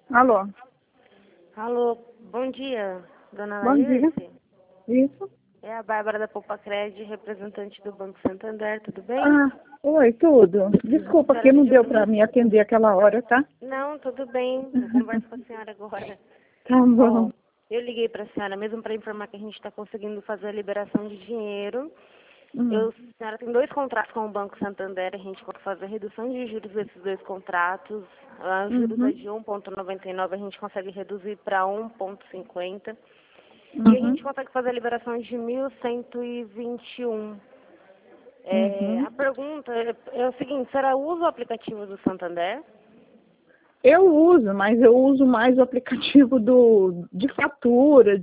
Alô? Alô, bom dia, dona Bom dia. Laírce. Isso? É a Bárbara da Poupa Cred, representante do Banco Santander, tudo bem? Ah, oi, tudo. Desculpa Senhora que não pediu deu pra para me atender aquela hora, tá? Não, tudo bem, eu converso com a senhora agora. Tá Ó, bom. eu liguei para a senhora mesmo para informar que a gente está conseguindo fazer a liberação de dinheiro. Hum. A senhora tem 2 contratos com o Banco Santander, a gente pode fazer a redução de juros desses 2 contratos. Os juros é Uhum. de 1,99, a gente consegue reduzir para 1,50. E a Uhum. gente consegue fazer a liberação de 1.121. Uhum. A pergunta é o seguinte, será usa o aplicativo do Santander? Eu uso, mas eu uso mais o aplicativo de fatura,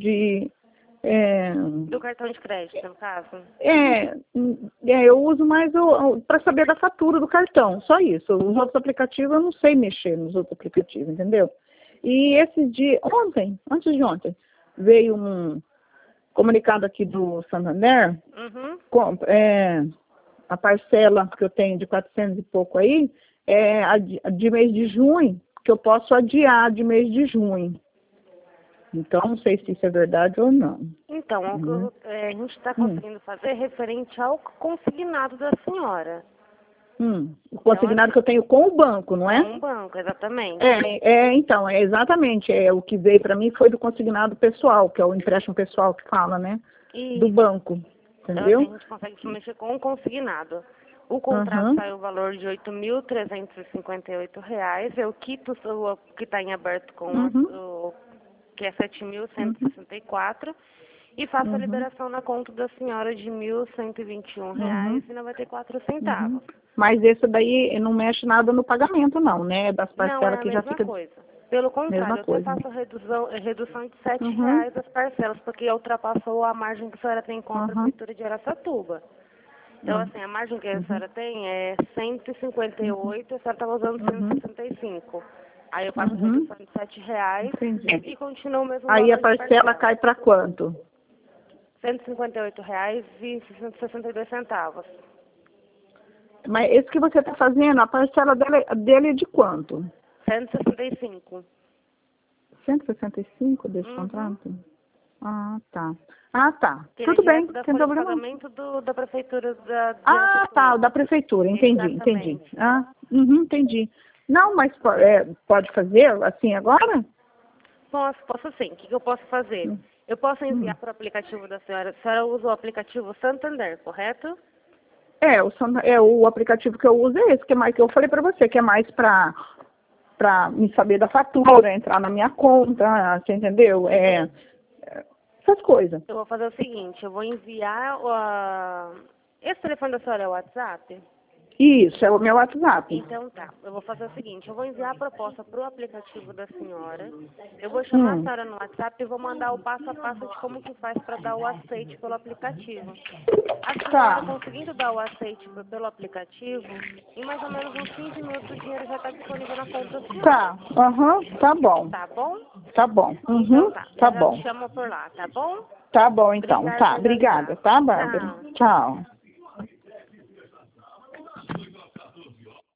Do cartão de crédito, no caso? eu uso mais para saber da fatura do cartão, só isso. Os outros aplicativos eu não sei mexer nos outros aplicativos, entendeu? E esse dia, antes de ontem, veio um comunicado aqui do Santander, Uhum. a parcela que eu tenho de 400 e pouco aí, é a de mês de junho, que eu posso adiar de mês de junho. Então, não sei se isso é verdade ou não. Então, o que Uhum. a gente está Hum. conseguindo fazer é referente ao consignado da senhora. O consignado que eu tenho com o banco, não é? Com o banco, exatamente. Então, exatamente. O que veio para mim foi do consignado pessoal, que é o empréstimo pessoal que fala, né? Do Isso. banco, Então, assim, a entendeu? gente consegue mexer com o consignado. O contrato Uhum. sai o valor de R$ 8.358. Eu quito o que está em aberto com Uhum. que é Uhum. 7.164 e faço a Uhum. liberação na conta da senhora de R$ Uhum. 1.121,94. Uhum. Mas esse daí não mexe nada no pagamento, não, né? Das Não é parcelas a que já mesma fica coisa. Pelo mesma contrário, eu até coisa. faço redução de R$ 7 Uhum. das parcelas, porque ultrapassou a margem que a senhora tem com a Uhum. Prefeitura de Araçatuba. Então, Uhum. assim, a margem que a Uhum. senhora tem é 158, Uhum. a senhora estava usando Uhum. 165. Aí eu faço a Uhum. redução de R$ 7 Entendi. e continua o mesmo Aí a valor de parcela parcela. cai para quanto? R$ 158,62. Mas esse que você está fazendo, a parcela dele é de quanto? 165. 165 desse Uhum. contrato? Ah, tá. Ah, tá. Que ele é Tudo bem, direto da sem folha de problema. pagamento da prefeitura de Ah, tá, o Araçatuba. da prefeitura, entendi. Exatamente. Ah, entendi. Não, mas pode fazer assim agora? Posso sim. O que eu posso fazer? Hum, Eu posso hum. enviar para o aplicativo da senhora. A senhora usa o aplicativo Santander, correto? O aplicativo que eu uso é esse, que é mais que eu falei para você, que é mais para me saber da fatura, entrar na minha conta, você entendeu? Essas coisas. Eu vou fazer o seguinte, eu vou enviar esse telefone da senhora é o WhatsApp? Isso, é o meu WhatsApp. Então tá, eu vou fazer o seguinte, eu vou enviar a proposta para o aplicativo da senhora, eu vou chamar a Hum. senhora no WhatsApp e vou mandar o passo a passo de como que faz para dar o aceite pelo aplicativo. A senhora Tá, conseguindo dar o aceite pelo aplicativo, em mais ou menos uns 15 minutos o dinheiro já está disponível na conta da senhora. tá, tá bom, Tá bom? tá bom, Então tá, tá eu já bom. chamo por lá, tá bom? Tá bom então, Obrigada, tá, já já. obrigada, tá, Bárbara? Tchau. Tchau.